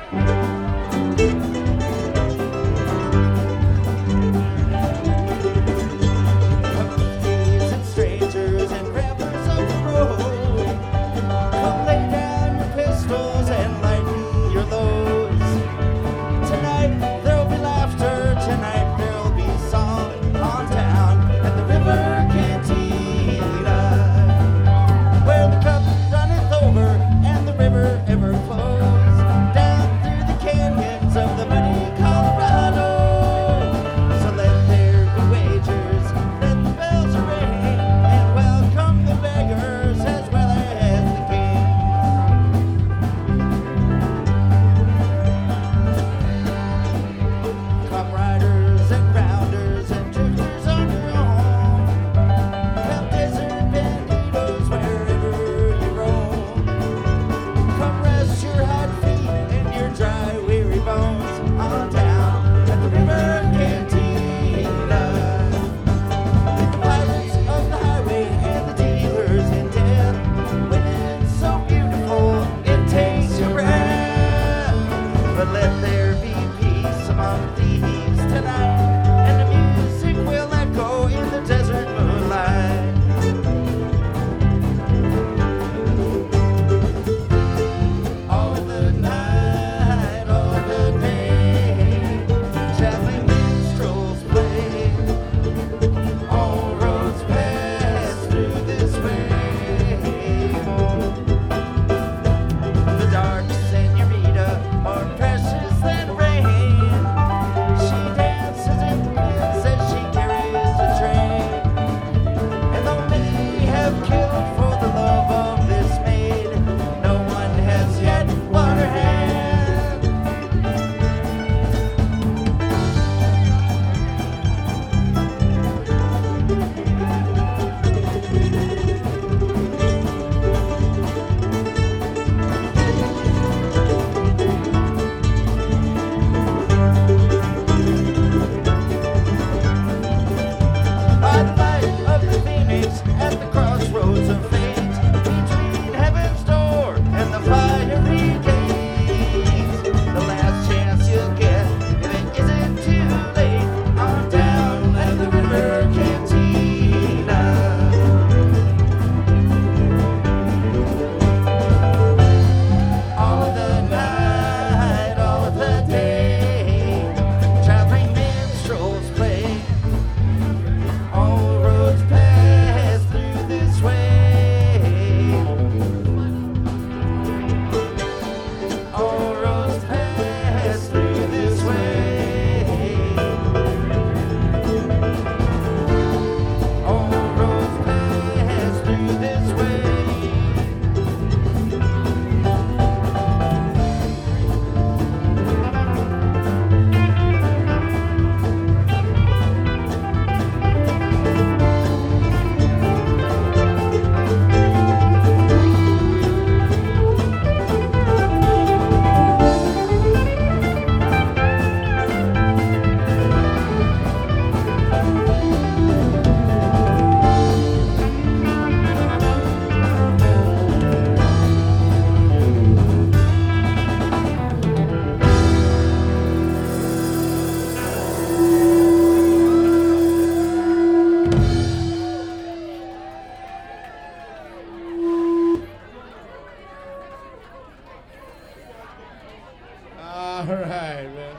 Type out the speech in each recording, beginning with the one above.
All right, man.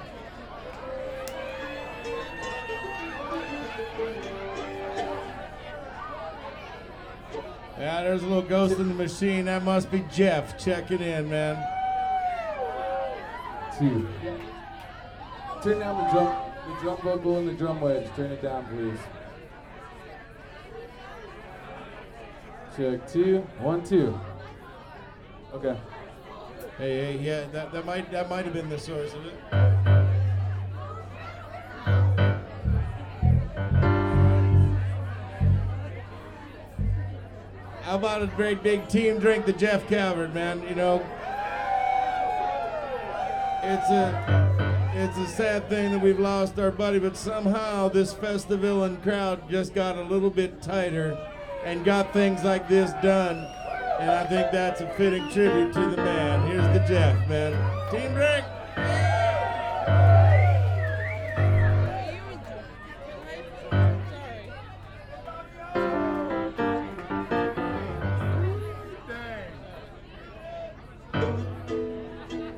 Yeah, there's a little ghost in the machine. That must be Jeff checking in, man. Two. Turn down the drum vocal and the drum wedge. Turn it down, please. Check 2, 1, 2. Okay. Hey, yeah, that might have been the source of it. How about a great big team drink the Jeff Calvert, man? You know, it's a sad thing that we've lost our buddy, but somehow this festival and crowd just got a little bit tighter and got things like this done. And I think that's a fitting tribute to the man. Here's the Jeff, man. Team drink.